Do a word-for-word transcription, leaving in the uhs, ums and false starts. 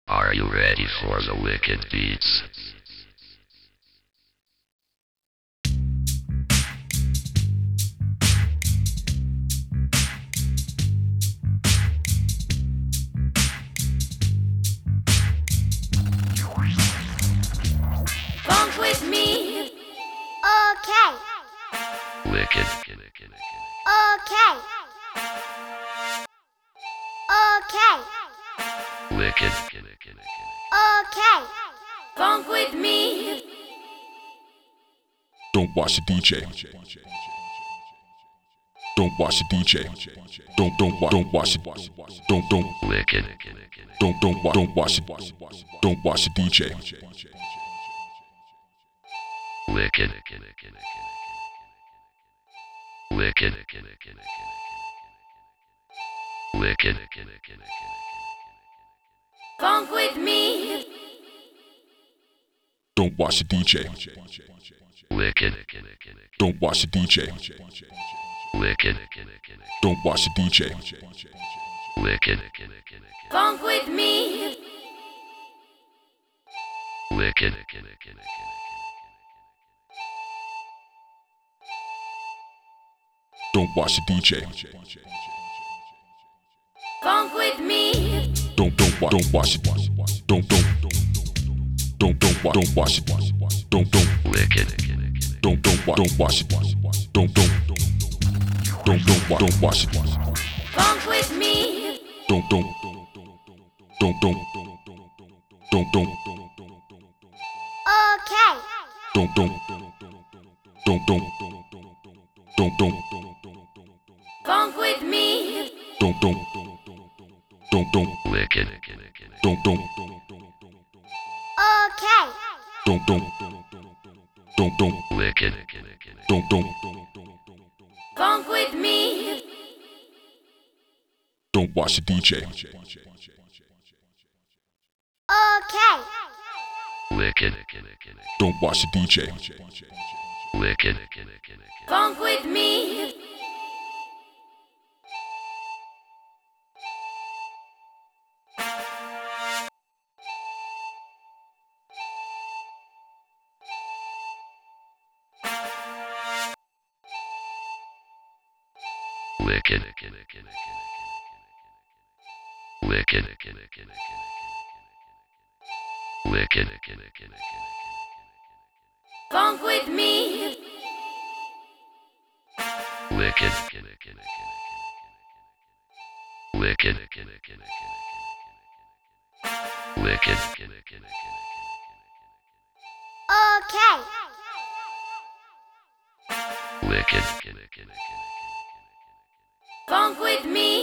Are you ready for the wicked beats? Funk with me. Okay. Wicked. Okay. Okay. Wicked. Okay. Funk with me. Don't watch the D J. Don't watch the D J. Don't don't wa- don't watch it. Don't don't Wicked. don't don't wa- don't watch it. Don't watch the D J. Wicked. Wicked. Wicked. Funk with me. Don't watch the D J. Wicked. Don't watch the D J. Wicked. Don't watch the D J. Wicked. Funk with me. Wicked. Don't watch the D J. Funk with me. Don't don't wa- don't watch it. Don't don't don't don't wa- don't watch it. Don't don't Wicked. don't don't wa- don't watch it. Don't don't don't don't wa- don't watch it. Funk with me. Don't don't don't don't don't don't Okay. don't don't don't don't don't don't Funk with me. don't don't don't don't Wicked. don't don't Okay. don't don't don't don't Wicked. don't don't Funk with me. don't watch the D J. Okay. Wicked. Don't watch the D J. Wicked. Funk with me. Wicked. Wicked. Wicked. Funk with me. Wicked. Wicked. Wicked. Okay. Wicked. Funk with me.